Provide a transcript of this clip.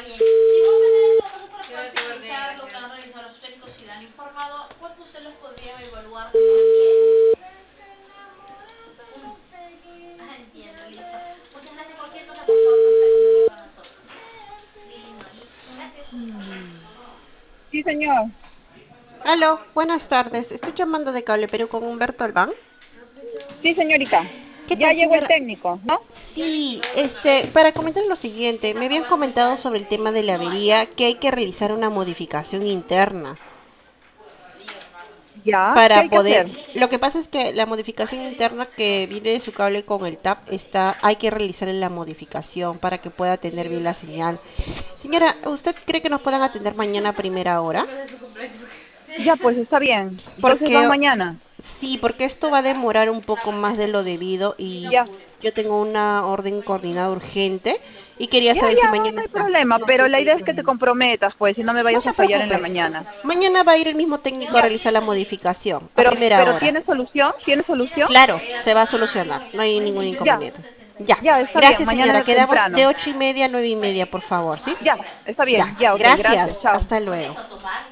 Si no obtienen eso, no se puede profundizar lo que han realizado los técnicos y le han informado, ¿cuánto usted los podría evaluar de 10? Entiendo, listo. Muchas gracias. Cualquier cosa, por favor, no se comunique con nosotros. Lindo, listo. Gracias. Sí, señor. Aló, buenas tardes. Estoy llamando de Cable Perú con Humberto Albán. Sí, señorita. ¿Qué Ya tal, llegó el señora? técnico, ¿no? Sí, para comentar lo siguiente, me habían comentado sobre el tema de la avería que hay que realizar una modificación interna Ya. ¿Qué para hay que poder. hacer? Lo que pasa es que la modificación interna que viene de su cable con el TAP hay que realizarle la modificación para que pueda tener bien la señal. Señora, ¿usted cree que nos puedan atender mañana a primera hora? Ya, pues está bien. Entonces van Porque mañana. sí, porque esto va a demorar un poco más de lo debido y Ya. yo tengo una orden coordinada urgente y quería Ya, saber si ya, no, mañana no hay está. problema. Pero la idea es que te comprometas, pues, si no me No vayas se a fallar en la preocupe. mañana. Mañana va a ir el mismo técnico a Ya. realizar la modificación a primera Pero hora. ¿tiene solución? ¿Tiene solución? Claro, se va a solucionar, no hay ningún Ya. inconveniente. Ya, Ya, está bien. gracias señora. Mañana Quedamos de temprano. 8:30 a 9:30, por favor, ¿sí? Ya, está Ya, bien. Ya, ok, gracias. gracias. Chao. Hasta luego.